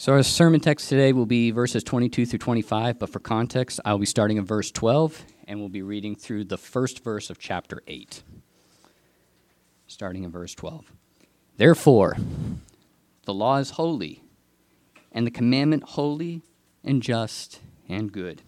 So our sermon text today will be verses 22 through 25, but for context, I'll be starting in verse 12, and we'll be reading through the first verse of chapter 8. Starting in verse 12. Therefore, the law is holy, and the commandment holy and just and good.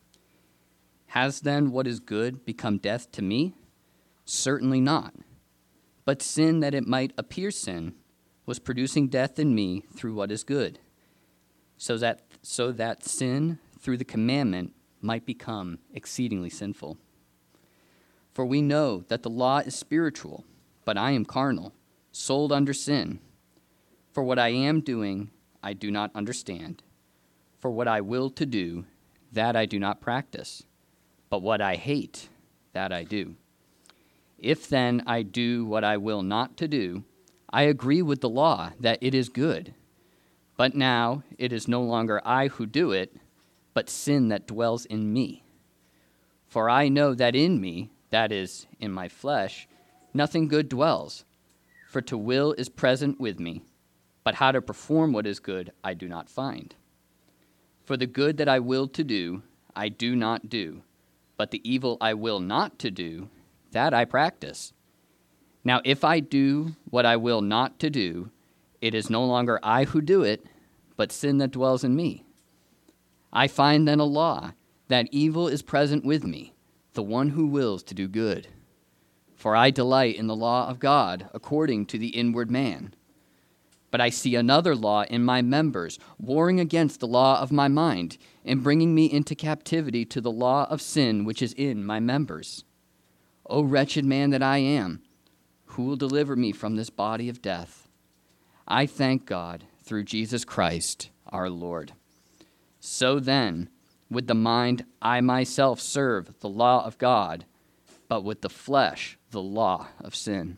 Has then what is good become death to me? Certainly not. But sin, that it might appear sin, was producing death in me through what is good, so that sin through the commandment might become exceedingly sinful. For we know that the law is spiritual, but I am carnal, sold under sin. For what I am doing, I do not understand. For what I will to do, that I do not practice. But what I hate, that I do. If then I do what I will not to do, I agree with the law that it is good. But now it is no longer I who do it, but sin that dwells in me. For I know that in me, that is, in my flesh, nothing good dwells. For to will is present with me, but how to perform what is good I do not find. For the good that I will to do, I do not do, but the evil I will not to do, that I practice. Now if I do what I will not to do, it is no longer I who do it, but sin that dwells in me. I find then a law, that evil is present with me, the one who wills to do good. For I delight in the law of God according to the inward man. But I see another law in my members, warring against the law of my mind, and bringing me into captivity to the law of sin which is in my members. O wretched man that I am, who will deliver me from this body of death? I thank God through Jesus Christ our Lord. So then, with the mind I myself serve the law of God, but with the flesh the law of sin.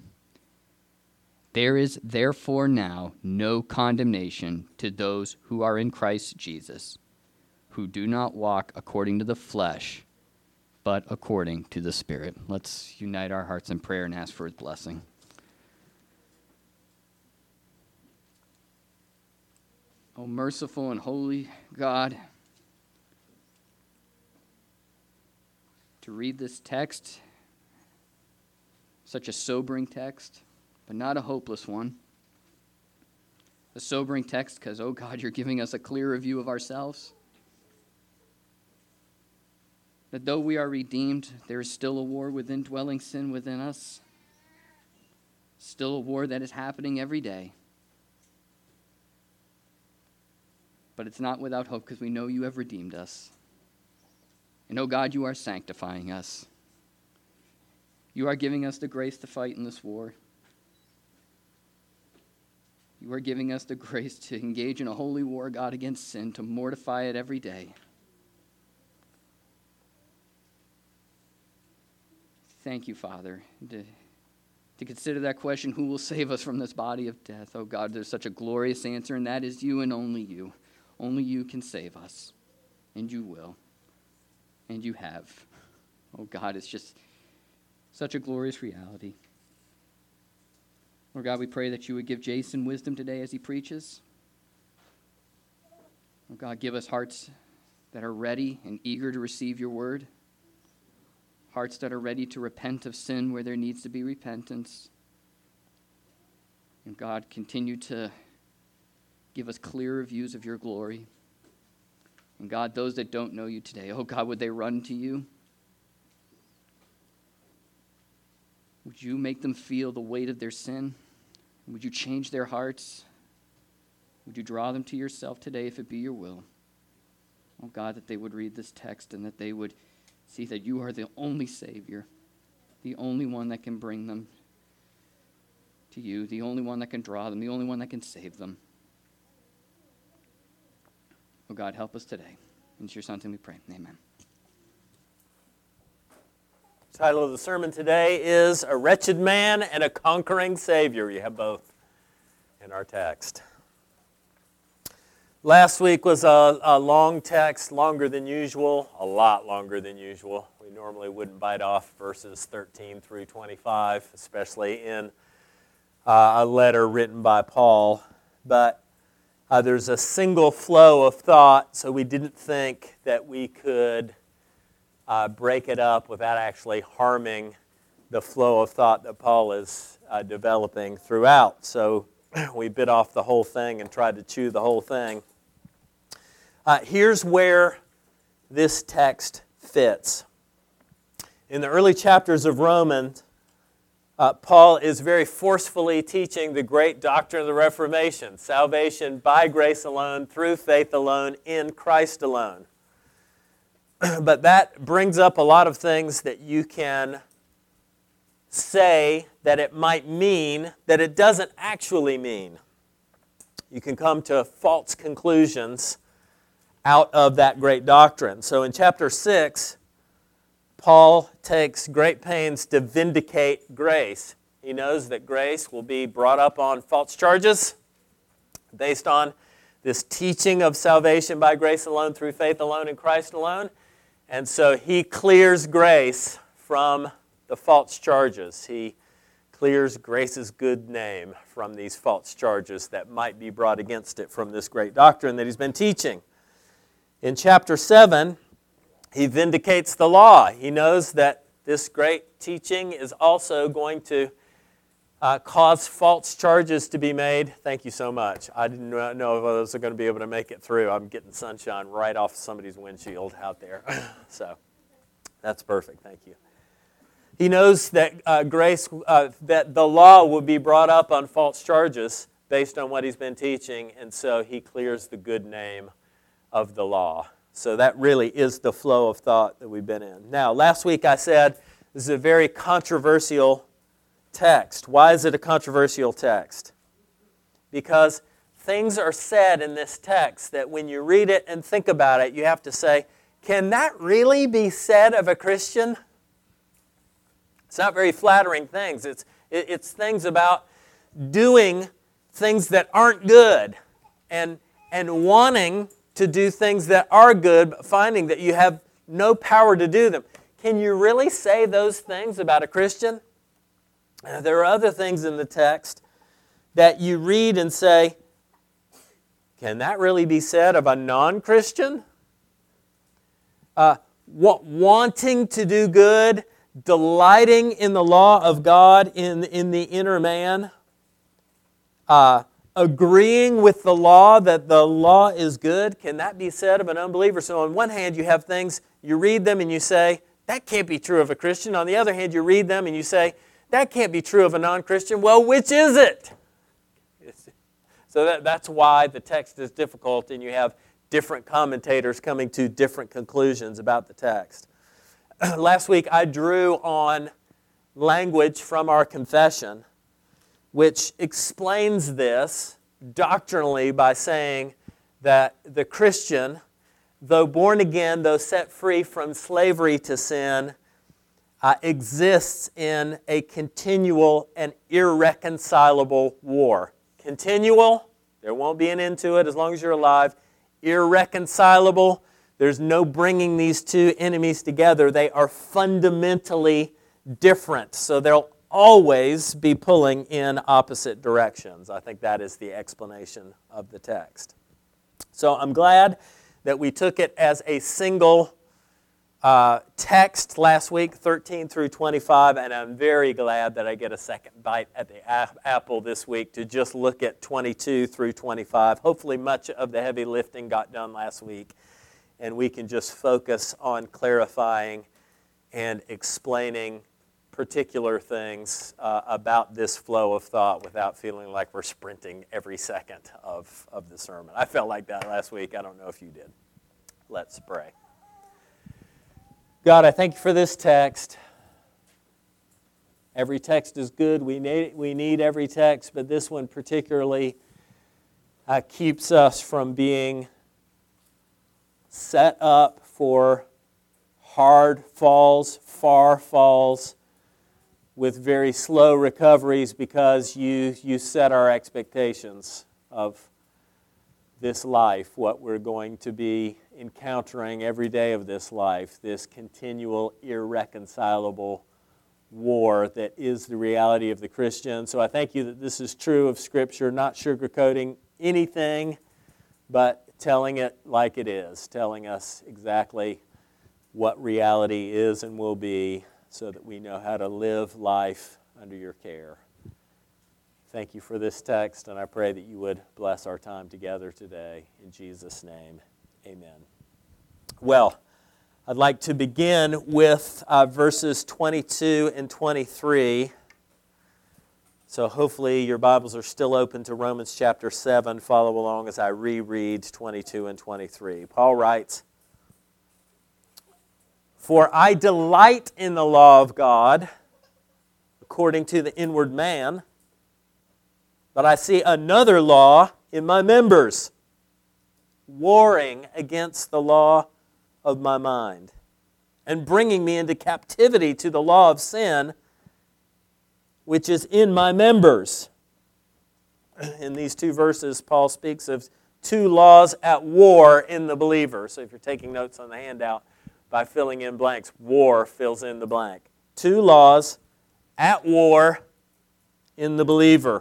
There is therefore now no condemnation to those who are in Christ Jesus, who do not walk according to the flesh, but according to the Spirit. Let's unite our hearts in prayer and ask for his blessing. O merciful and holy God, to read this text, such a sobering text, but not a hopeless one. A sobering text because, oh God, you're giving us a clearer view of ourselves. That though we are redeemed, there is still a war with indwelling sin within us. Still a war that is happening every day. But it's not without hope because we know you have redeemed us. And oh God, you are sanctifying us. You are giving us the grace to fight in this war. You are giving us the grace to engage in a holy war, God, against sin, to mortify it every day. Thank you, Father, to consider that question, who will save us from this body of death? Oh God, there's such a glorious answer, and that is you and only you. Only you can save us, and you will, and you have. Oh God, it's just such a glorious reality. Lord God, we pray that you would give Jason wisdom today as he preaches. Oh God, give us hearts that are ready and eager to receive your word. Hearts that are ready to repent of sin where there needs to be repentance. And God, continue to give us clearer views of your glory. And God, those that don't know you today, oh God, would they run to you? Would you make them feel the weight of their sin? Would you change their hearts? Would you draw them to yourself today if it be your will? Oh God, that they would read this text and that they would see that you are the only Savior, the only one that can bring them to you, the only one that can draw them, the only one that can save them. Oh God, help us today. In your Son's name we pray. Amen. The title of the sermon today is A Wretched Man and a Conquering Savior. You have both in our text. Last week was a long text, longer than usual, a lot longer than usual. We normally wouldn't bite off verses 13 through 25, especially in a letter written by Paul. But There's a single flow of thought, so we didn't think that we could break it up without actually harming the flow of thought that Paul is developing throughout. So we bit off the whole thing and tried to chew the whole thing. Here's where this text fits. In the early chapters of Romans, Paul is very forcefully teaching the great doctrine of the Reformation, salvation by grace alone, through faith alone, in Christ alone. But that brings up a lot of things that you can say that it might mean that it doesn't actually mean. You can come to false conclusions out of that great doctrine. So in chapter 6, Paul takes great pains to vindicate grace. He knows that grace will be brought up on false charges based on this teaching of salvation by grace alone, through faith alone, in Christ alone. And so he clears grace from the false charges. He clears grace's good name from these false charges that might be brought against it from this great doctrine that he's been teaching. In chapter 7, he vindicates the law. He knows that this great teaching is also going to cause false charges to be made. Thank you so much. I didn't know if those are going to be able to make it through. I'm getting sunshine right off somebody's windshield out there. So that's perfect. Thank you. He knows that that the law will be brought up on false charges based on what he's been teaching, and so he clears the good name of the law. So that really is the flow of thought that we've been in. Now, last week I said this is a very controversial text. Why is it a controversial text? Because things are said in this text that when you read it and think about it, you have to say, can that really be said of a Christian? It's not very flattering things. It's things about doing things that aren't good and wanting to do things that are good, but finding that you have no power to do them. Can you really say those things about a Christian? There are other things in the text that you read and say, can that really be said of a non-Christian? Wanting to do good, delighting in the law of God in the inner man, agreeing with the law that the law is good, can that be said of an unbeliever? So on one hand, you have things, you read them and you say, that can't be true of a Christian. On the other hand, you read them and you say, that can't be true of a non-Christian. Well, which is it? So that's why the text is difficult, and you have different commentators coming to different conclusions about the text. Last week, I drew on language from our confession, which explains this doctrinally by saying that the Christian, though born again, though set free from slavery to sin, exists in a continual and irreconcilable war. Continual, there won't be an end to it as long as you're alive. Irreconcilable, there's no bringing these two enemies together. They are fundamentally different, so they'll always be pulling in opposite directions. I think that is the explanation of the text. So I'm glad that we took it as a single text last week, 13 through 25, and I'm very glad that I get a second bite at the apple this week to just look at 22 through 25. Hopefully much of the heavy lifting got done last week, and we can just focus on clarifying and explaining particular things about this flow of thought without feeling like we're sprinting every second of the sermon. I felt like that last week. I don't know if you did. Let's pray. God, I thank you for this text. Every text is good. We need every text, but this one particularly keeps us from being set up for hard falls, far falls, with very slow recoveries because you set our expectations of this life, what we're going to be encountering every day of this life, this continual, irreconcilable war that is the reality of the Christian. So I thank you that this is true of Scripture, not sugarcoating anything, but telling it like it is, telling us exactly what reality is and will be so that we know how to live life under your care. Thank you for this text, and I pray that you would bless our time together today. In Jesus' name, amen. Well, I'd like to begin with verses 22 and 23. So hopefully your Bibles are still open to Romans chapter 7. Follow along as I reread 22 and 23. Paul writes, "For I delight in the law of God according to the inward man, but I see another law in my members, warring against the law of my mind, and bringing me into captivity to the law of sin, which is in my members." In these two verses, Paul speaks of two laws at war in the believer. So if you're taking notes on the handout, by filling in blanks, war fills in the blank. Two laws at war in the believer.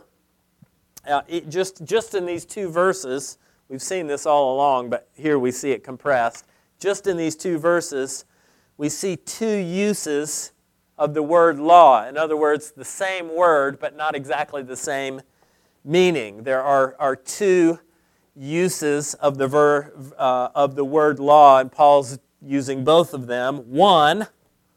Just in these two verses, we've seen this all along, but here we see it compressed. Just in these two verses, we see two uses of the word law. In other words, the same word, but not exactly the same meaning. There are two uses of the word law, and Paul's using both of them. One,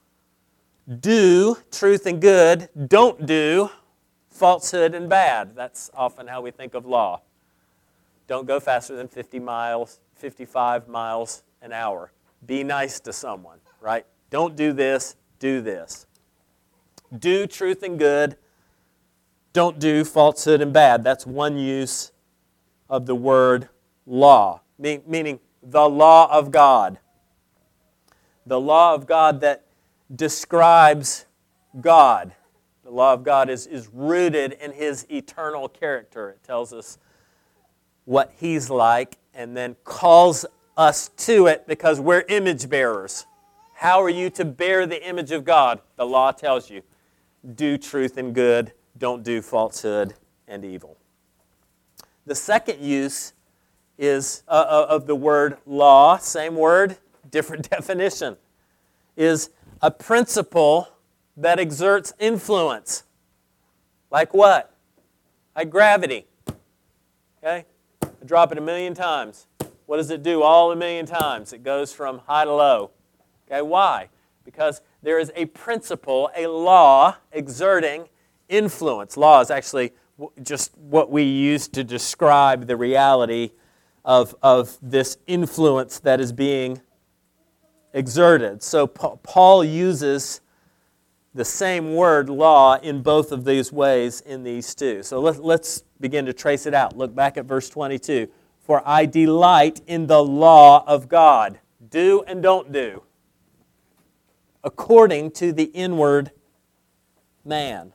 do truth and good, don't do falsehood and bad. That's often how we think of law. Don't go faster than 55 miles an hour. Be nice to someone, right? Don't do this, do this. Do truth and good, don't do falsehood and bad. That's one use of the word law, meaning the law of God. The law of God that describes God. The law of God is rooted in His eternal character. It tells us what He's like and then calls us to it because we're image bearers. How are you to bear the image of God? The law tells you, do truth and good, don't do falsehood and evil. The second use is of the word law, same word, different definition, is a principle that exerts influence. Like what? Like gravity. Okay? I drop it 1,000,000 times. What does it do all 1,000,000 times? It goes from high to low. Okay, why? Because there is a principle, a law, exerting influence. Law is actually just what we use to describe the reality of this influence that is being exerted. So Paul uses the same word, law, in both of these ways in these two. So let's begin to trace it out. Look back at verse 22. "For I delight in the law of God." Do and don't do. According to the inward man.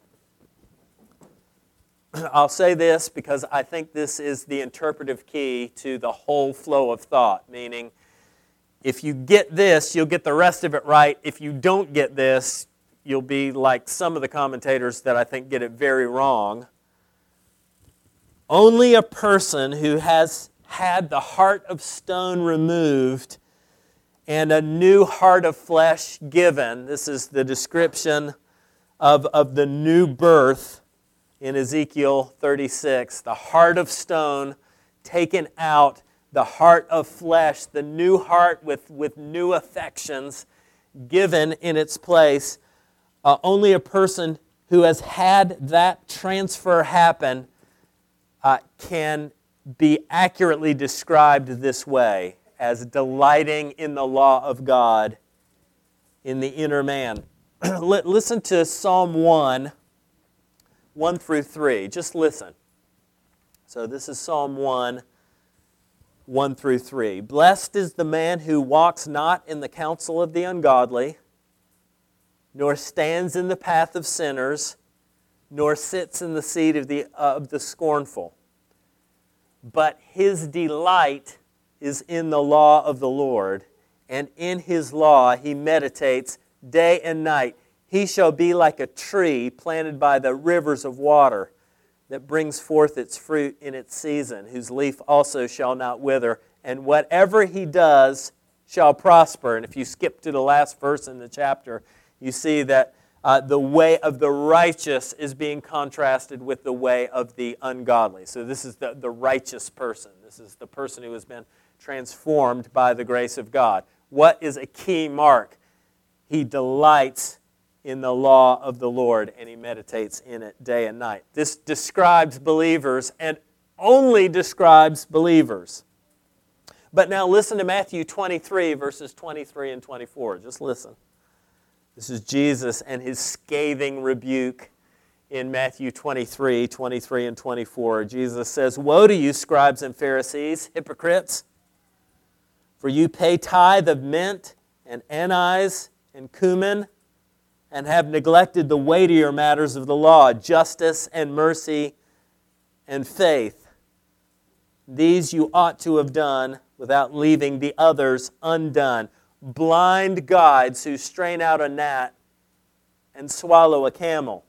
I'll say this because I think this is the interpretive key to the whole flow of thought, meaning if you get this, you'll get the rest of it right. If you don't get this, you'll be like some of the commentators that I think get it very wrong. Only a person who has had the heart of stone removed and a new heart of flesh given, this is the description of the new birth in Ezekiel 36, the heart of stone taken out, the heart of flesh, the new heart with new affections given in its place. Only a person who has had that transfer happen can be accurately described this way, as delighting in the law of God in the inner man. Listen to Psalm 1, 1 through 3. Just listen. So this is Psalm 1, 1 through 3. "Blessed is the man who walks not in the counsel of the ungodly, nor stands in the path of sinners, nor sits in the seat of the scornful. But his delight is in the law of the Lord, and in His law he meditates day and night. He shall be like a tree planted by the rivers of water, that brings forth its fruit in its season, whose leaf also shall not wither, and whatever he does shall prosper. And if you skip to the last verse in the chapter, you see that the way of the righteous is being contrasted with the way of the ungodly. So this is the righteous person. This is the person who has been transformed by the grace of God. What is a key mark? He delights in the law of the Lord, and he meditates in it day and night. This describes believers and only describes believers. But now listen to Matthew 23, verses 23 and 24. Just listen. This is Jesus and his scathing rebuke in Matthew 23, 23 and 24. Jesus says, "Woe to you, scribes and Pharisees, hypocrites! For you pay tithe of mint and anise and cumin, and have neglected the weightier matters of the law, justice and mercy and faith. These you ought to have done without leaving the others undone." Blind guides who strain out a gnat and swallow a camel.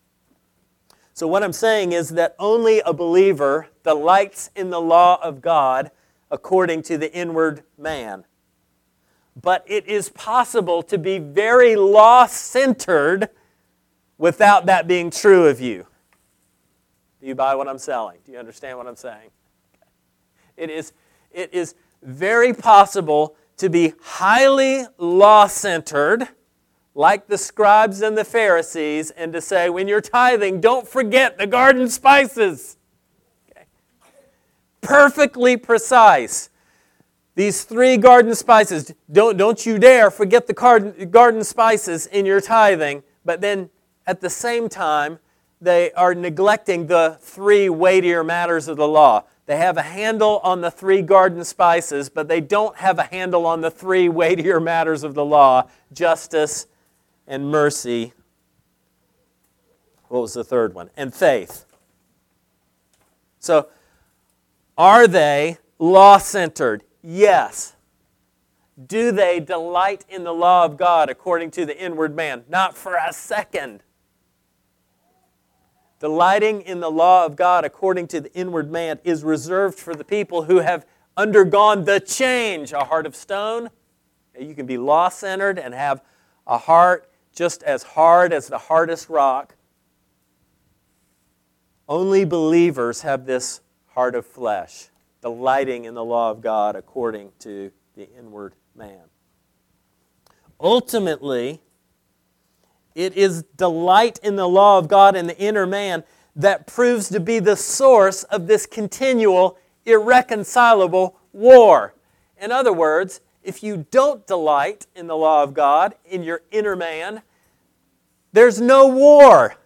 So what I'm saying is that only a believer delights in the law of God according to the inward man. But it is possible to be very law-centered without that being true of you. Do you buy what I'm selling? Do you understand what I'm saying? It is very possible to be highly law-centered, like the scribes and the Pharisees, and to say, when you're tithing, don't forget the garden spices. Okay. Perfectly precise. These 3 garden spices, don't you dare forget the garden spices in your tithing, but then at the same time, they are neglecting the 3 weightier matters of the law. They have a handle on the 3 garden spices, but they don't have a handle on the 3 weightier matters of the law, justice and mercy. What was the third one? And faith. So, are they law-centered? Yes. Do they delight in the law of God according to the inward man? Not for a second. Delighting in the law of God according to the inward man is reserved for the people who have undergone the change, a heart of stone. You can be law-centered and have a heart just as hard as the hardest rock. Only believers have this heart of flesh, delighting in the law of God according to the inward man. Ultimately, it is delight in the law of God in the inner man that proves to be the source of this continual, irreconcilable war. In other words, if you don't delight in the law of God in your inner man, there's no war.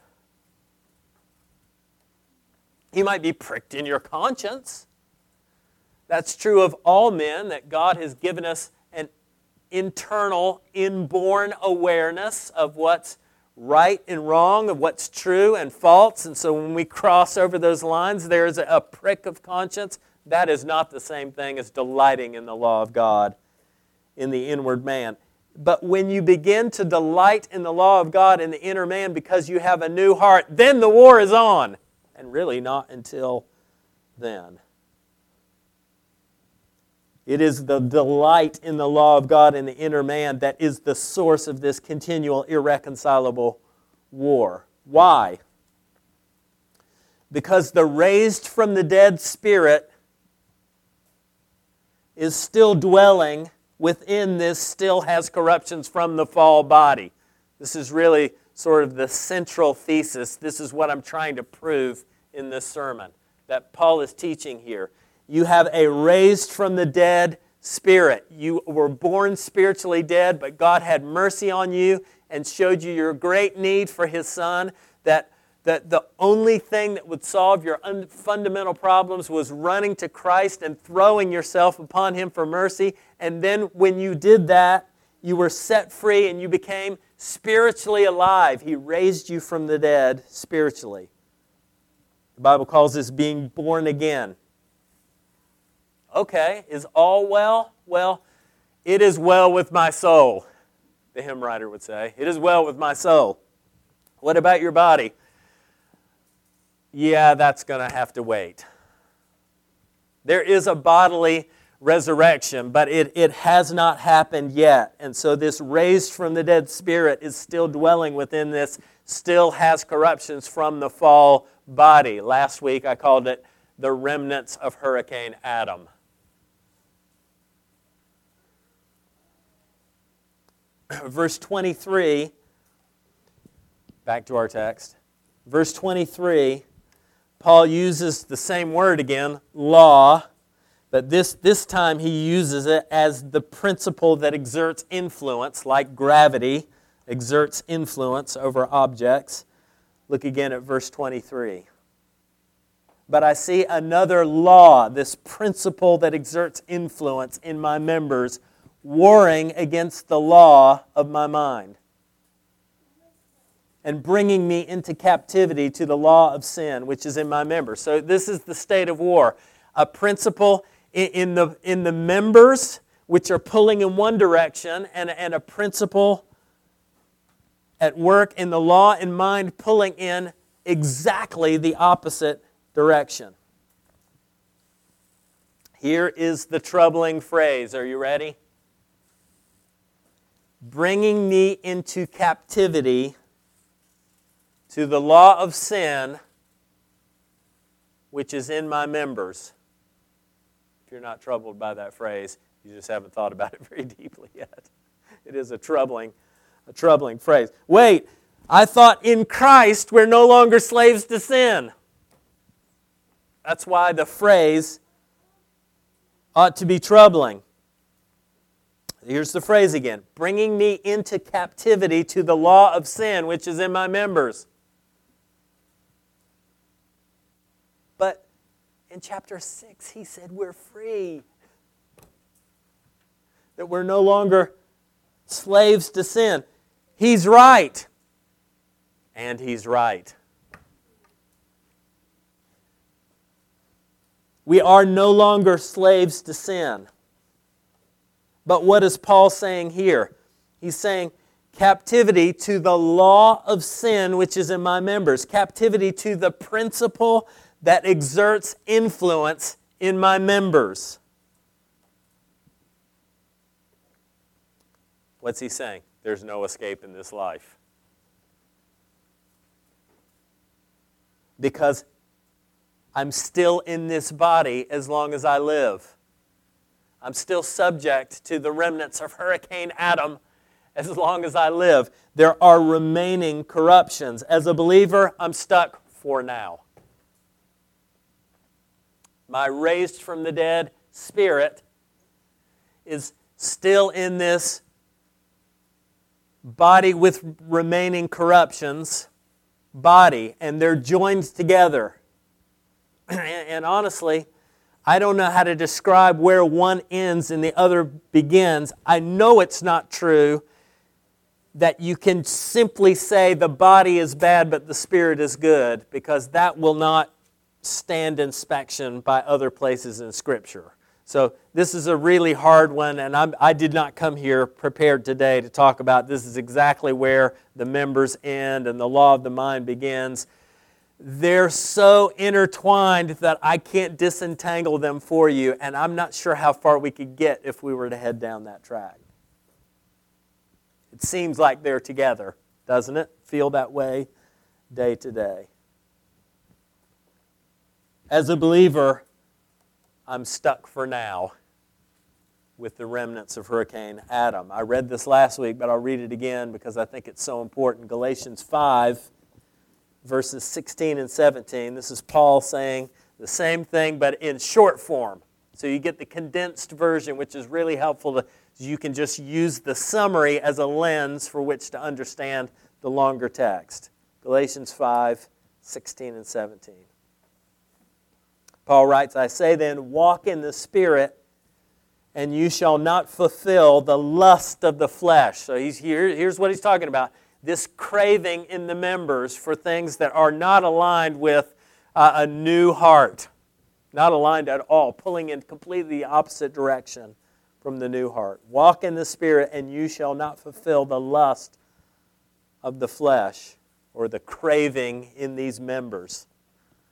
You might be pricked in your conscience. That's true of all men, that God has given us an internal, inborn awareness of what's right and wrong, of what's true and false. And so when we cross over those lines, there's a prick of conscience. That is not the same thing as delighting in the law of God in the inward man. But when you begin to delight in the law of God in the inner man because you have a new heart, then the war is on. And really not until then. It is the delight in the law of God in the inner man that is the source of this continual, irreconcilable war. Why? Because the raised from the dead spirit is still dwelling within this still has corruptions from the fall body. This is really sort of the central thesis. This is what I'm trying to prove in this sermon that Paul is teaching here. You have a raised from the dead spirit. You were born spiritually dead, but God had mercy on you and showed you your great need for His Son, that the only thing that would solve your fundamental problems was running to Christ and throwing yourself upon Him for mercy. And then when you did that, you were set free and you became spiritually alive. He raised you from the dead spiritually. The Bible calls this being born again. Okay, is all well? Well, it is well with my soul, the hymn writer would say. It is well with my soul. What about your body? yeah, that's going to have to wait. There is a bodily resurrection, but it has not happened yet. And so this raised from the dead spirit is still dwelling within this, still has corruptions from the fall body. Last week I called it the remnants of Hurricane Adam. Verse 23, back to our text. Verse 23, Paul uses the same word again, law, but this time he uses it as the principle that exerts influence, like gravity exerts influence over objects. Look again at verse 23. But I see another law, this principle that exerts influence in my members, warring against the law of my mind and bringing me into captivity to the law of sin, which is in my members. So this is the state of war. A principle in the members, which are pulling in one direction, and a principle at work in the law and mind pulling in exactly the opposite direction. Here is the troubling phrase. Are you ready? Bringing me into captivity to the law of sin, which is in my members. If you're not troubled by that phrase, you just haven't thought about it very deeply yet. It is a troubling phrase. Wait, I thought in Christ we're no longer slaves to sin. That's why the phrase ought to be troubling. Here's the phrase again. Bringing me into captivity to the law of sin, which is in my members. But in chapter 6, he said we're free. That we're no longer slaves to sin. He's right. And he's right. We are no longer slaves to sin. But what is Paul saying here? He's saying captivity to the law of sin which is in my members. Captivity to the principle that exerts influence in my members. What's he saying? There's no escape in this life. Because I'm still in this body as long as I live. I'm still subject to the remnants of Hurricane Adam as long as I live. There are remaining corruptions. As a believer, I'm stuck for now. My raised from the dead spirit is still in this body with remaining corruptions, body, and they're joined together. And honestly, I don't know how to describe where one ends and the other begins. I know it's not true that you can simply say the body is bad but the spirit is good, because that will not stand inspection by other places in Scripture. So this is a really hard one, and I did not come here prepared today to talk about this is exactly where the members end and the law of the mind begins. They're so intertwined that I can't disentangle them for you, and I'm not sure how far we could get if we were to head down that track. It seems like they're together, doesn't it? Feel that way day to day. As a believer, I'm stuck for now with the remnants of Hurricane Adam. I read this last week, but I'll read it again because I think it's so important. Galatians 5, verses 16 and 17. This is Paul saying the same thing, but in short form. So you get the condensed version, which is really helpful. You can just use the summary as a lens for which to understand the longer text. Galatians 5, 16 and 17. Paul writes, I say then, walk in the Spirit, and you shall not fulfill the lust of the flesh. So here's what he's talking about. This craving in the members for things that are not aligned with a new heart. Not aligned at all, pulling in completely the opposite direction from the new heart. Walk in the Spirit, and you shall not fulfill the lust of the flesh, or the craving in these members.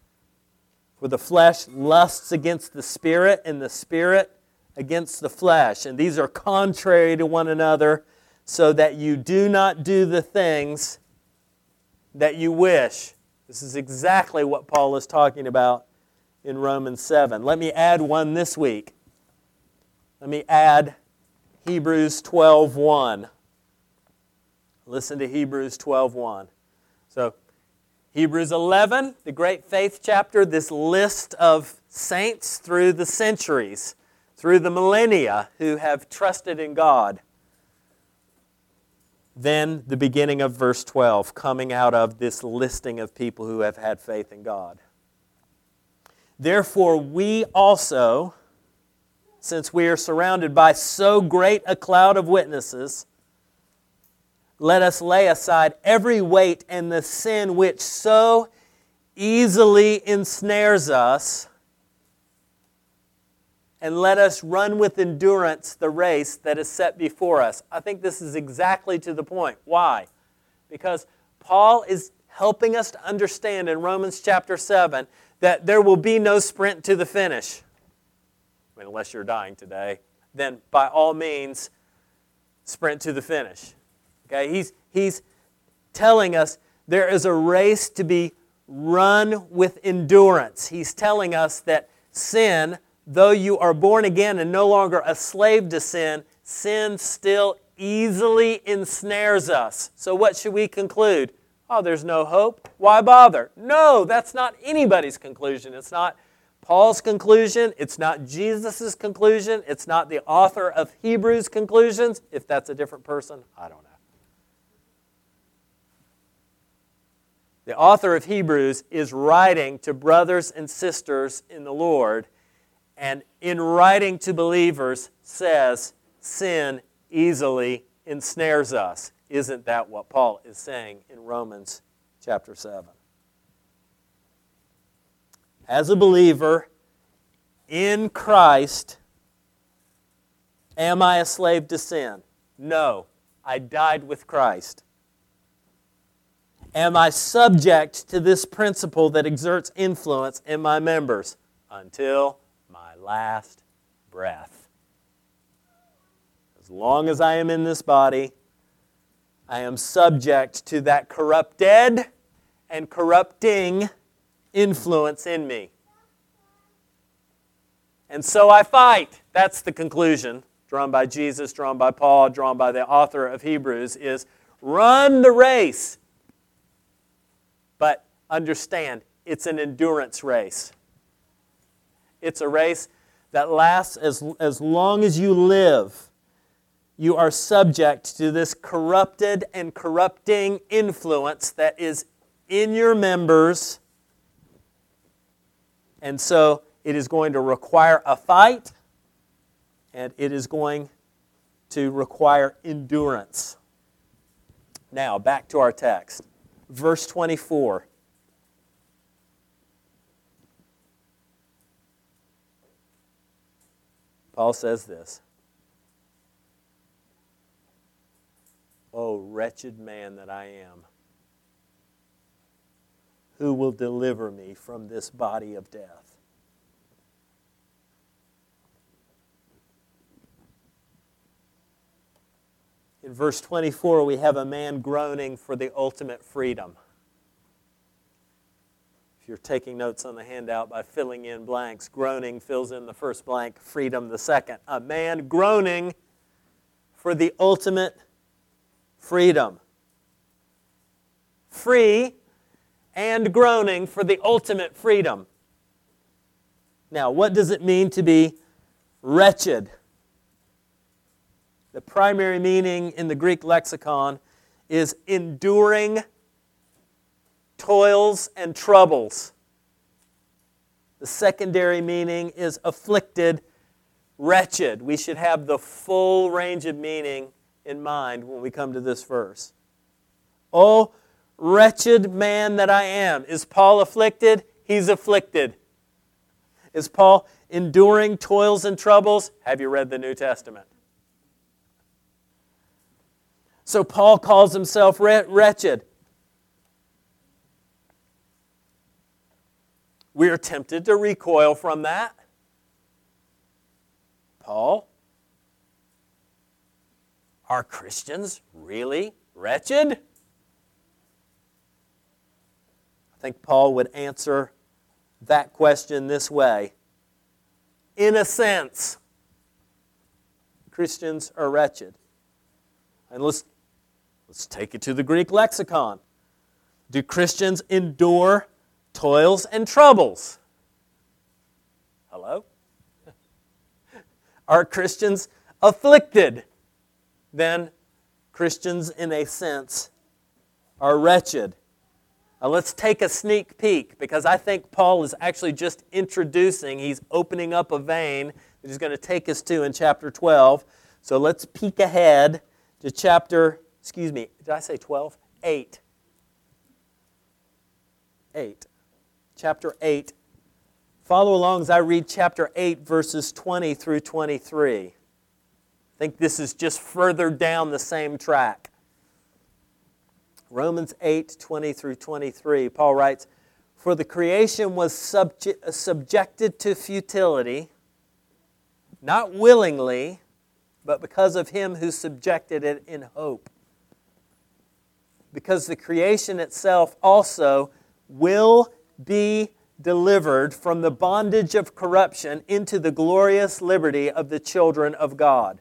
For the flesh lusts against the Spirit, and the Spirit against the flesh. And these are contrary to one another, so that you do not do the things that you wish. This is exactly what Paul is talking about in Romans 7. Let me add one this week. Let me add Hebrews 12:1. Listen to Hebrews 12:1. So, Hebrews 11, the great faith chapter, this list of saints through the centuries, through the millennia, who have trusted in God. Then the beginning of verse 12, coming out of this listing of people who have had faith in God. Therefore we also, since we are surrounded by so great a cloud of witnesses, let us lay aside every weight and the sin which so easily ensnares us, and let us run with endurance the race that is set before us. I think this is exactly to the point. Why? Because Paul is helping us to understand in Romans chapter 7 that there will be no sprint to the finish. I mean, unless you're dying today, then by all means, sprint to the finish. Okay? He's telling us there is a race to be run with endurance. He's telling us that sin, though you are born again and no longer a slave to sin, sin still easily ensnares us. So what should we conclude? Oh, there's no hope. Why bother? No, that's not anybody's conclusion. It's not Paul's conclusion. It's not Jesus' conclusion. It's not the author of Hebrews' conclusions. If that's a different person, I don't know. The author of Hebrews is writing to brothers and sisters in the Lord, and in writing to believers says, sin easily ensnares us. Isn't that what Paul is saying in Romans chapter 7? As a believer in Christ, am I a slave to sin? No, I died with Christ. Am I subject to this principle that exerts influence in my members? Until my last breath. As long as I am in this body, I am subject to that corrupted and corrupting influence in me. And so I fight. That's the conclusion, drawn by Jesus, drawn by Paul, drawn by the author of Hebrews, is run the race. But understand, it's an endurance race. It's a race that lasts as long as you live. You are subject to this corrupted and corrupting influence that is in your members. And so it is going to require a fight, and it is going to require endurance. Now, back to our text. Verse 24. Paul says this. Oh, wretched man that I am, who will deliver me from this body of death? In verse 24, we have a man groaning for the ultimate freedom. If you're taking notes on the handout by filling in blanks, groaning fills in the first blank, freedom the second. A man groaning for the ultimate freedom. Free and groaning for the ultimate freedom. Now, what does it mean to be wretched? The primary meaning in the Greek lexicon is enduring toils and troubles. The secondary meaning is afflicted, wretched. We should have the full range of meaning in mind when we come to this verse. Oh, wretched man that I am. Is Paul afflicted? He's afflicted. Is Paul enduring toils and troubles? Have you read the New Testament? So Paul calls himself wretched. We are tempted to recoil from that. Paul, are Christians really wretched? I think Paul would answer that question this way. In a sense, Christians are wretched. And let's take it to the Greek lexicon. Do Christians endure toils and troubles? Hello? Are Christians afflicted? Then Christians, in a sense, are wretched. Now let's take a sneak peek, because I think Paul is actually just introducing, he's opening up a vein that he's going to take us to in chapter 12. So let's peek ahead to chapter, did I say 12? 8. 8. Chapter 8. Follow along as I read chapter 8, verses 20 through 23. I think this is just further down the same track. Romans 8, 20 through 23, Paul writes, "For the creation was subjected to futility, not willingly, but because of Him who subjected it in hope. Because the creation itself also will be delivered from the bondage of corruption into the glorious liberty of the children of God.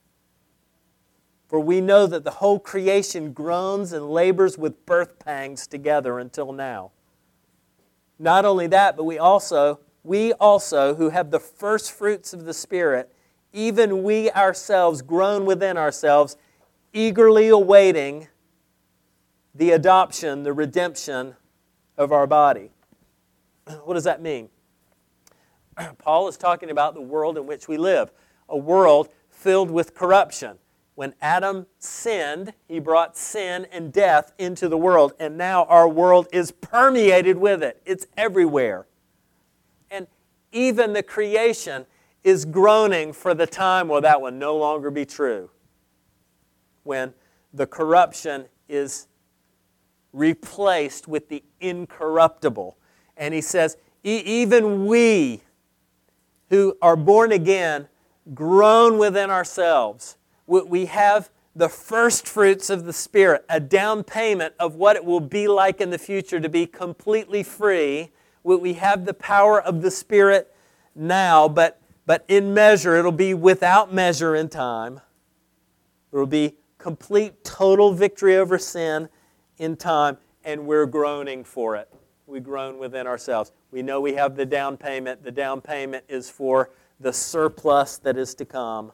For we know that the whole creation groans and labors with birth pangs together until now. Not only that, but we also who have the first fruits of the Spirit, even we ourselves groan within ourselves, eagerly awaiting the adoption, the redemption of our body." What does that mean? Paul is talking about the world in which we live, a world filled with corruption. When Adam sinned, he brought sin and death into the world, and now our world is permeated with it. It's everywhere. And even the creation is groaning for the time where that will no longer be true, when the corruption is replaced with the incorruptible. And he says, even we who are born again groan within ourselves. We have the first fruits of the Spirit, a down payment of what it will be like in the future to be completely free. We have the power of the Spirit now, but in measure, it'll be without measure in time. There will be complete, total victory over sin in time, and we're groaning for it. We groan within ourselves. We know we have the down payment. The down payment is for the surplus that is to come.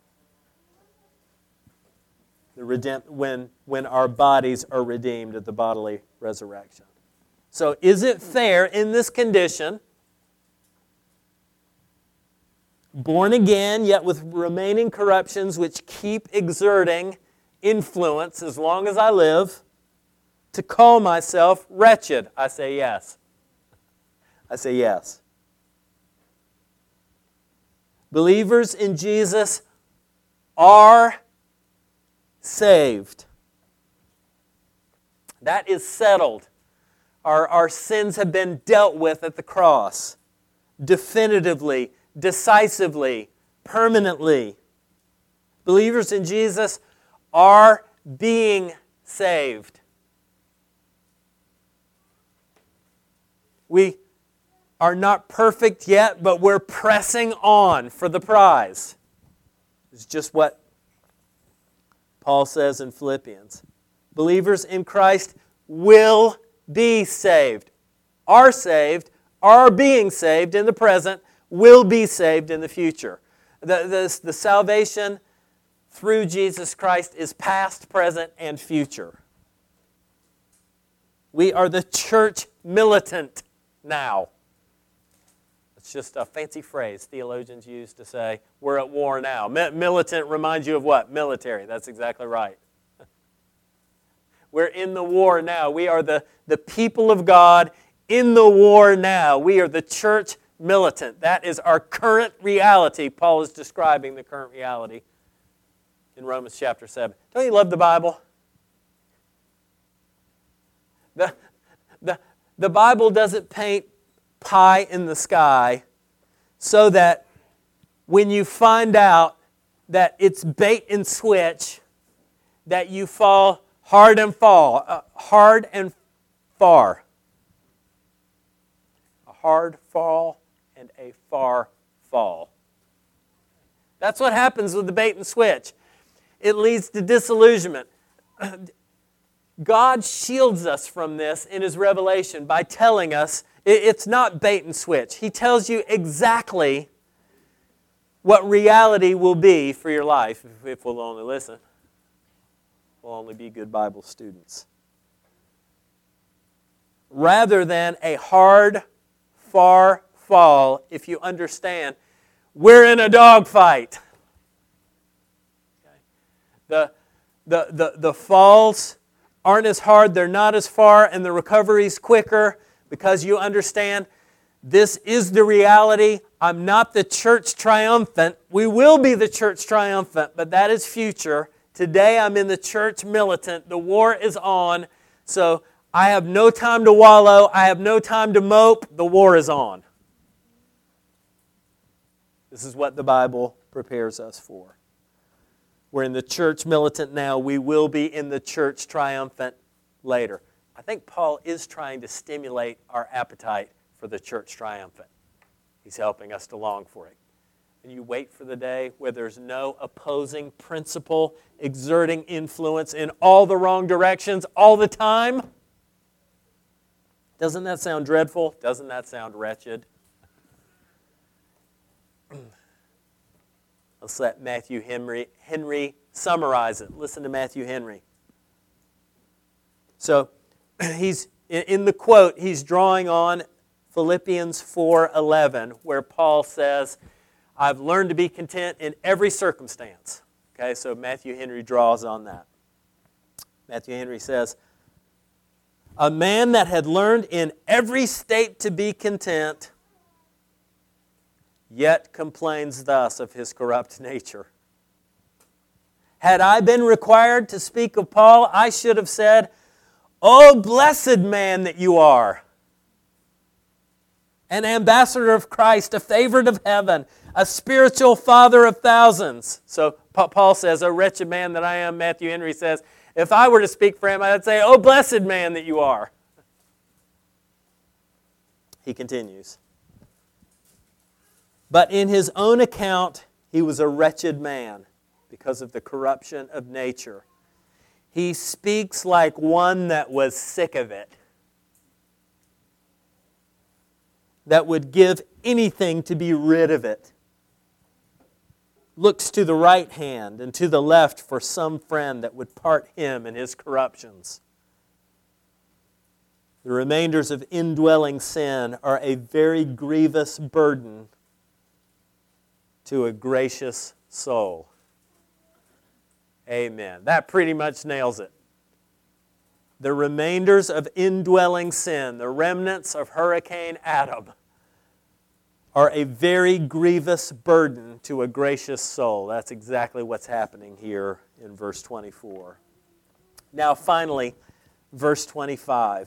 When our bodies are redeemed at the bodily resurrection. So is it fair in this condition, born again, yet with remaining corruptions which keep exerting influence as long as I live, to call myself wretched? I say yes. I say yes. Believers in Jesus are saved. That is settled. Our sins have been dealt with at the cross. Definitively, decisively, permanently. Believers in Jesus are being saved. We are not perfect yet, but we're pressing on for the prize. It's just what Paul says in Philippians. Believers in Christ will be saved, are being saved in the present, will be saved in the future. The salvation through Jesus Christ is past, present, and future. We are the church militant now. It's just a fancy phrase theologians use to say, we're at war now. Militant reminds you of what? Military. That's exactly right. We're in the war now. We are the people of God in the war now. We are the church militant. That is our current reality. Paul is describing the current reality in Romans chapter 7. Don't you love the Bible? The Bible doesn't paint pie in the sky so that when you find out that it's bait and switch, that you fall hard and far. A hard fall and a far fall. That's what happens with the bait and switch. It leads to disillusionment. God shields us from this in His revelation by telling us it's not bait and switch. He tells you exactly what reality will be for your life if we'll only listen. We'll only be good Bible students. Rather than a hard, far fall, if you understand, we're in a dogfight. Okay. The falls aren't as hard, they're not as far, and the recovery's quicker because you understand this is the reality. I'm not the church triumphant. We will be the church triumphant, but that is future. Today I'm in the church militant. The war is on, so I have no time to wallow. I have no time to mope. The war is on. This is what the Bible prepares us for. We're in the church militant now. We will be in the church triumphant later. I think Paul is trying to stimulate our appetite for the church triumphant. He's helping us to long for it. And you wait for the day where there's no opposing principle exerting influence in all the wrong directions all the time. Doesn't that sound dreadful? Doesn't that sound wretched? Let's let Matthew Henry summarize it. Listen to Matthew Henry. So, he's in the quote, he's drawing on Philippians 4:11, where Paul says, I've learned to be content in every circumstance. Okay, so Matthew Henry draws on that. Matthew Henry says, a man that had learned in every state to be content, yet complains thus of his corrupt nature. Had I been required to speak of Paul, I should have said, O blessed man that you are, an ambassador of Christ, a favored of heaven, a spiritual father of thousands. So Paul says, O wretched man that I am, Matthew Henry says, if I were to speak for him, I would say, O blessed man that you are. He continues. But in his own account, he was a wretched man because of the corruption of nature. He speaks like one that was sick of it, that would give anything to be rid of it. Looks to the right hand and to the left for some friend that would part him and his corruptions. The remainders of indwelling sin are a very grievous burden to a gracious soul. Amen. That pretty much nails it. The remainders of indwelling sin, the remnants of Hurricane Adam, are a very grievous burden to a gracious soul. That's exactly what's happening here in verse 24. Now finally, verse 25.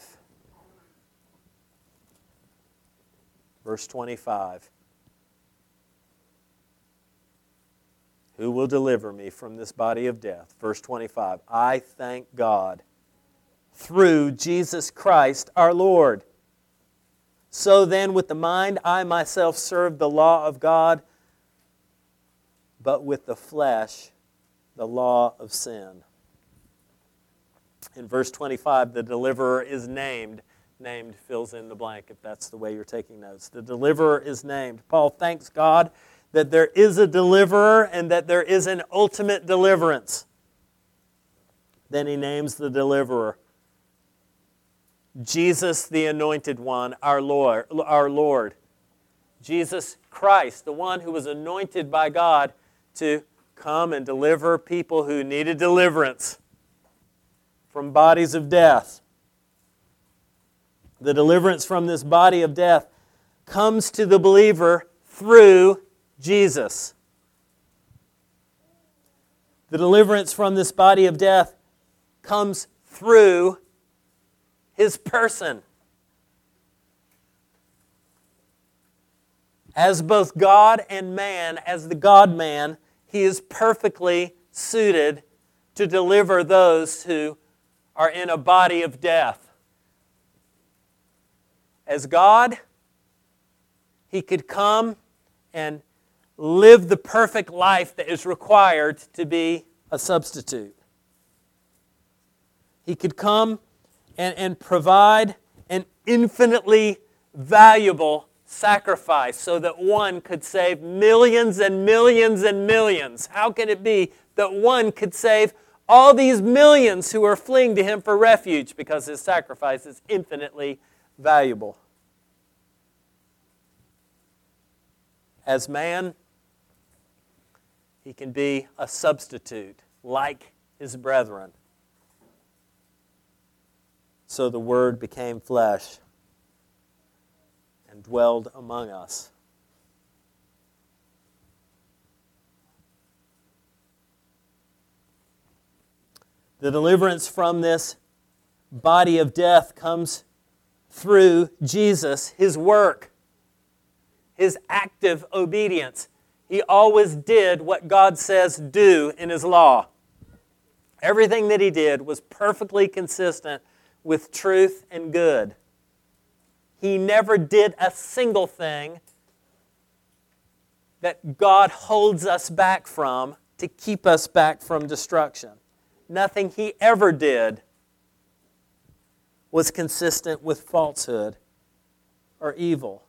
Verse 25. Who will deliver me from this body of death? Verse 25. I thank God through Jesus Christ our Lord. So then, with the mind, I myself serve the law of God, but with the flesh, the law of sin. In verse 25, the deliverer is named. Named fills in the blank if that's the way you're taking notes. The deliverer is named. Paul thanks God that there is a deliverer and that there is an ultimate deliverance. Then he names the deliverer. Jesus, the Anointed One, our Lord. Jesus Christ, the one who was anointed by God to come and deliver people who needed deliverance from bodies of death. The deliverance from this body of death comes to the believer through Jesus. The deliverance from this body of death comes through His person. As both God and man, as the God-man, He is perfectly suited to deliver those who are in a body of death. As God, He could come and live the perfect life that is required to be a substitute. He could come and provide an infinitely valuable sacrifice so that one could save millions and millions and millions. How can it be that one could save all these millions who are fleeing to Him for refuge? Because His sacrifice is infinitely valuable. As man, He can be a substitute like His brethren. So the Word became flesh and dwelled among us. The deliverance from this body of death comes through Jesus, His work, His active obedience. He always did what God says do in His law. Everything that He did was perfectly consistent with truth and good. He never did a single thing that God holds us back from to keep us back from destruction. Nothing He ever did was consistent with falsehood or evil.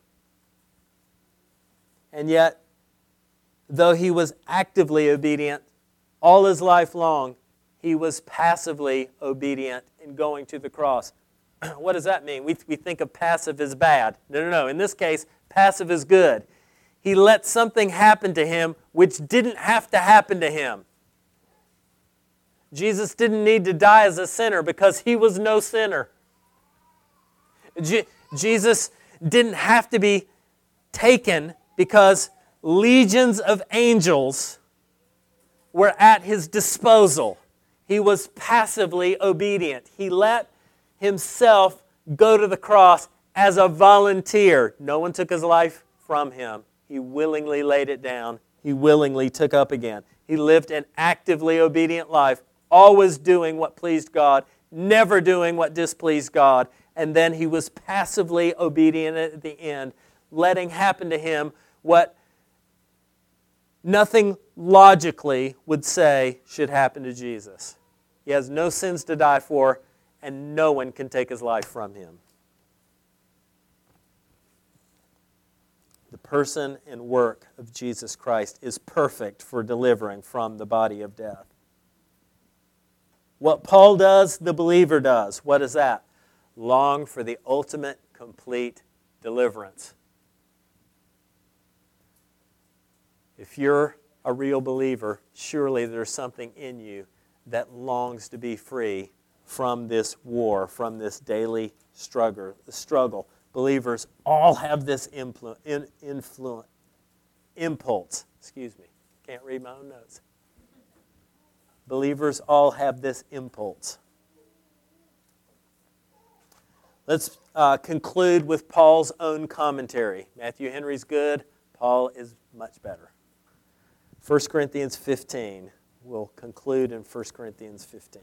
And yet, though He was actively obedient all His life long, He was passively obedient in going to the cross. What does that mean? We think of passive as bad. No. In this case, passive is good. He let something happen to Him which didn't have to happen to Him. Jesus didn't need to die as a sinner because He was no sinner. Jesus didn't have to be taken because legions of angels were at His disposal. He was passively obedient. He let Himself go to the cross as a volunteer. No one took His life from Him. He willingly laid it down. He willingly took up again. He lived an actively obedient life, always doing what pleased God, never doing what displeased God. And then He was passively obedient at the end, letting happen to Him what nothing logically would say should happen to Jesus. He has no sins to die for, and no one can take His life from Him. The person and work of Jesus Christ is perfect for delivering from the body of death. What Paul does, the believer does. What is that? Long for the ultimate, complete deliverance. If you're a real believer, surely there's something in you that longs to be free from this war, from this daily struggle. Believers all have this impulse. Can't read my own notes. Believers all have this impulse. Let's conclude with Paul's own commentary. Matthew Henry's good. Paul is much better. 1 Corinthians 15. We'll conclude in 1 Corinthians 15.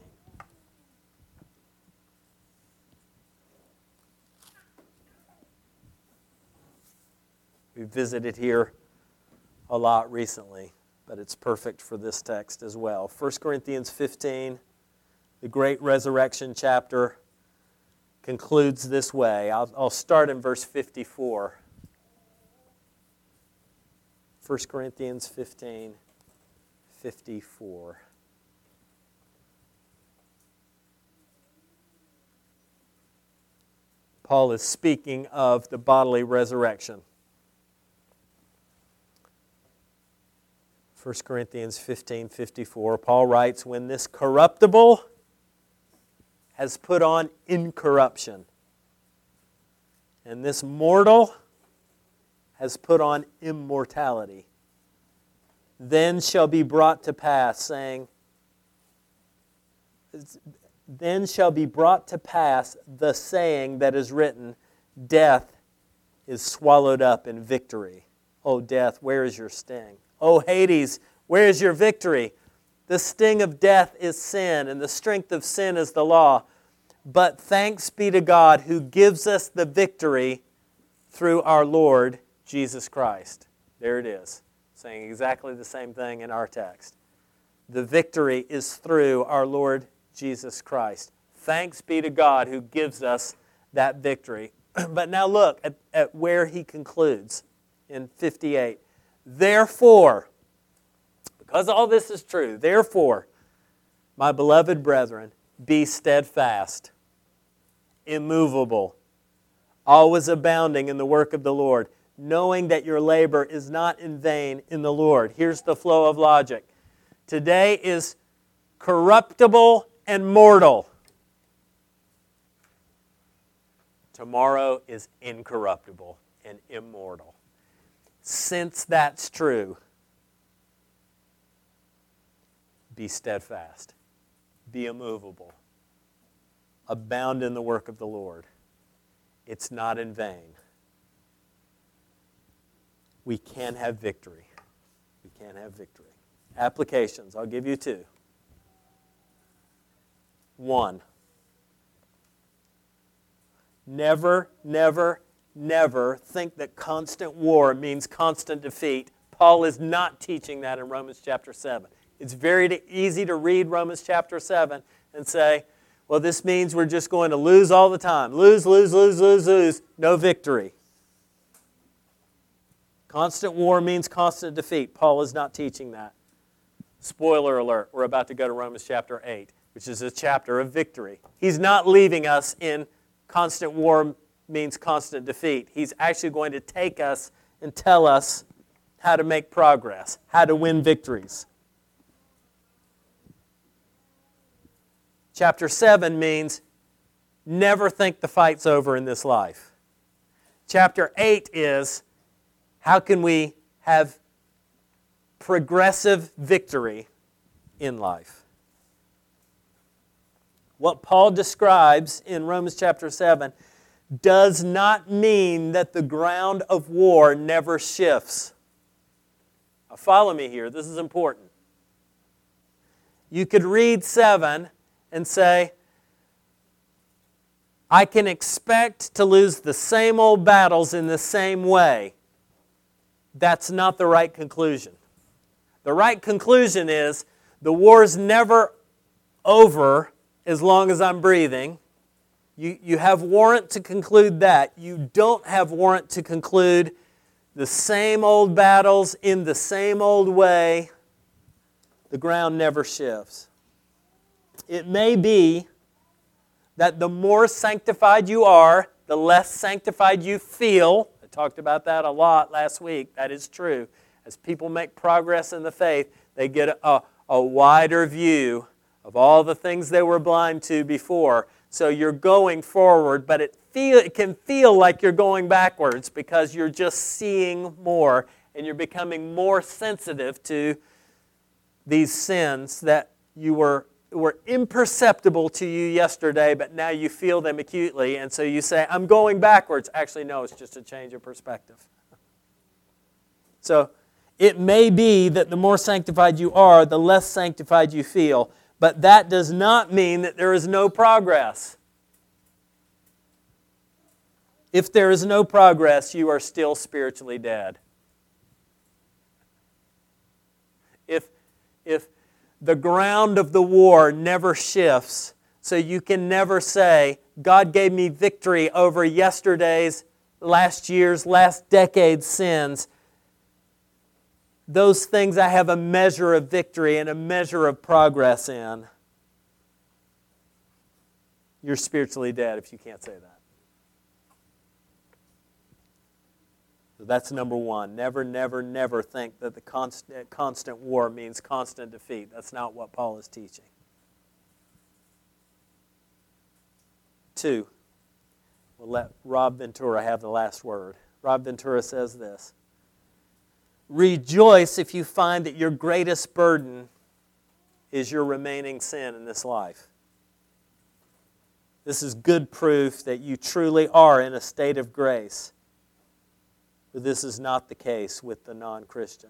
We visited here a lot recently, but it's perfect for this text as well. 1 Corinthians 15, the great resurrection chapter, concludes this way. I'll start in verse 54. 1 Corinthians 15, 54. Paul is speaking of the bodily resurrection. 1 Corinthians 15, 54, Paul writes, when this corruptible has put on incorruption, and this mortal has put on immortality, then shall be brought to pass, saying, then shall be brought to pass the saying that is written, death is swallowed up in victory. O death, where is your sting? O Hades, where is your victory? The sting of death is sin, and the strength of sin is the law. But thanks be to God who gives us the victory through our Lord Jesus Christ. There it is, saying exactly the same thing in our text. The victory is through our Lord Jesus Christ. Thanks be to God who gives us that victory. But now look at where he concludes in 58. Therefore, because all this is true, therefore, my beloved brethren, be steadfast, immovable, always abounding in the work of the Lord, knowing that your labor is not in vain in the Lord. Here's the flow of logic. Today is corruptible and mortal. Tomorrow is incorruptible and immortal. Since that's true, be steadfast, be immovable, abound in the work of the Lord. It's not in vain. We can have victory. We can have victory. Applications, I'll give you two. One, never, never, never think that constant war means constant defeat. Paul is not teaching that in Romans chapter 7. It's very easy to read Romans chapter 7 and say, well, this means we're just going to lose all the time. Lose, lose, lose, lose, lose. No victory. Constant war means constant defeat. Paul is not teaching that. Spoiler alert, we're about to go to Romans chapter 8, which is a chapter of victory. He's not leaving us in constant war means constant defeat. He's actually going to take us and tell us how to make progress, how to win victories. Chapter 7 means never think the fight's over in this life. Chapter 8 is how can we have progressive victory in life. What Paul describes in Romans chapter 7 does not mean that the ground of war never shifts. Now follow me here. This is important. You could read 7 and say, I can expect to lose the same old battles in the same way. That's not the right conclusion. The right conclusion is the war's never over as long as I'm breathing. You have warrant to conclude that. You don't have warrant to conclude the same old battles in the same old way. The ground never shifts. It may be that the more sanctified you are, the less sanctified you feel. I talked about that a lot last week. That is true. As people make progress in the faith, they get a wider view of all the things they were blind to before. So you're going forward, but it can feel like you're going backwards because you're just seeing more and you're becoming more sensitive to these sins that you were imperceptible to you yesterday, but now you feel them acutely, and so you say, I'm going backwards. Actually, no, it's just a change of perspective. So it may be that the more sanctified you are, the less sanctified you feel, but that does not mean that there is no progress. If there is no progress, you are still spiritually dead. If the ground of the war never shifts, so you can never say, God gave me victory over yesterday's, last year's, last decade's sins. Those things I have a measure of victory and a measure of progress in. You're spiritually dead if you can't say that. So that's number one. Never, never, never think that the constant war means constant defeat. That's not what Paul is teaching. 2, we'll let Rob Ventura have the last word. Rob Ventura says this: rejoice if you find that your greatest burden is your remaining sin in this life. This is good proof that you truly are in a state of grace. For this is not the case with the non-Christian.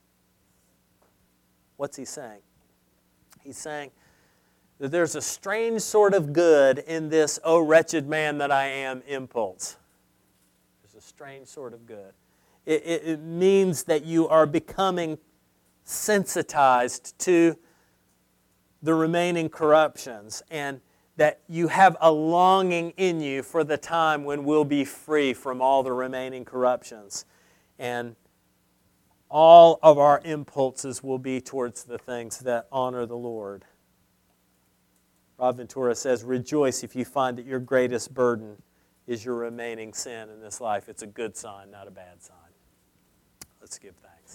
What's he saying? He's saying that there's a strange sort of good in this, "Oh, wretched man that I am," impulse. There's a strange sort of good. It means that you are becoming sensitized to the remaining corruptions, and that you have a longing in you for the time when we'll be free from all the remaining corruptions. And all of our impulses will be towards the things that honor the Lord. Rob Ventura says, "Rejoice if you find that your greatest burden is your remaining sin in this life. It's a good sign, not a bad sign." Let's give thanks.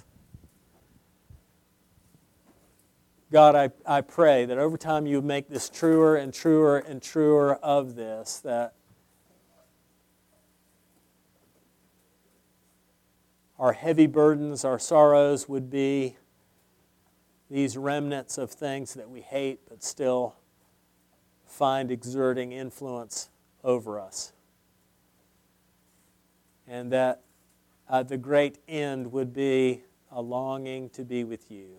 God, I pray that over time you make this truer and truer and truer of this, that our heavy burdens, our sorrows would be these remnants of things that we hate but still find exerting influence over us. And that the great end would be a longing to be with you.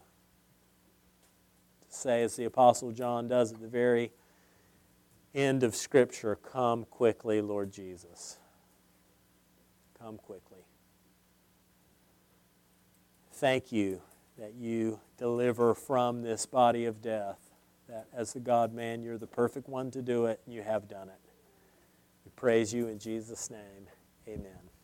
To say, as the Apostle John does at the very end of Scripture, "Come quickly, Lord Jesus. Come quickly." Thank you that you deliver from this body of death, that as the God-man, you're the perfect one to do it, and you have done it. We praise you in Jesus' name. Amen.